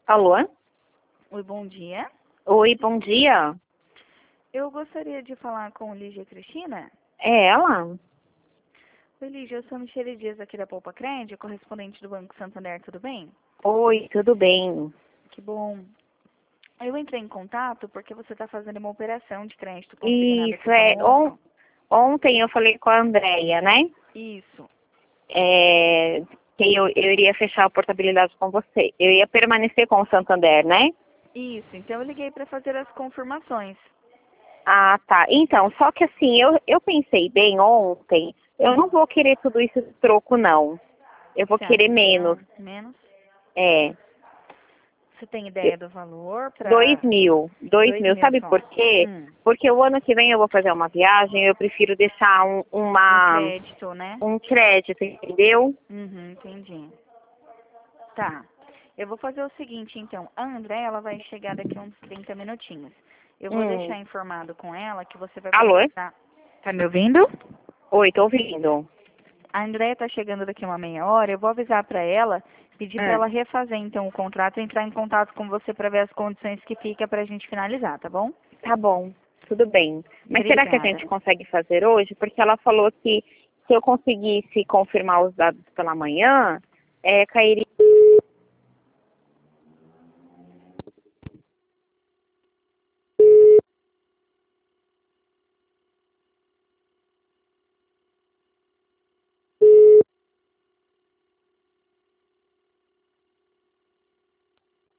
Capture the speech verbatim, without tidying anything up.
Alô? Oi, bom dia. Oi, bom dia. Eu gostaria de falar com Lígia Cristina. É ela? Oi, Lígia, eu sou a Michele Dias aqui da Poupa Crédito, correspondente do Banco Santander, tudo bem? Oi, tudo bem? Que bom. Eu entrei em contato porque você está fazendo uma operação de crédito consignado aqui Isso, é. On, conosco. ontem eu falei com a Andrea, né? Isso. É, que eu, eu iria fechar a portabilidade com você. Eu ia permanecer com o Santander, né? Isso, então eu liguei para fazer as confirmações. Ah, tá. Então, só que assim, eu, eu pensei bem ontem, eu não vou querer tudo isso de troco, não. Eu vou Você querer acha que menos. não? Menos? É. Você tem ideia do valor Dois para mil, dois dois mil, mil sabe só? por quê? Hum, Porque o ano que vem eu vou fazer uma viagem, eu prefiro deixar um, um uma, crédito, né? um crédito, entendeu? Uhum, entendi. Tá. Eu vou fazer o seguinte, então. A André, ela vai chegar daqui a uns trinta minutinhos. Eu vou Hum. deixar informado com ela que você vai Alô? precisar. Tá me ouvindo? Oi, tô ouvindo. A André tá chegando daqui uma meia hora. Eu vou avisar para ela, pedir para Hum. ela refazer então o contrato e entrar em contato com você para ver as condições que fica pra gente finalizar, tá bom? Tá bom, tudo bem. Mas será que a Obrigada. gente consegue fazer hoje? Porque ela falou que se eu conseguisse confirmar os dados pela manhã, é, cairia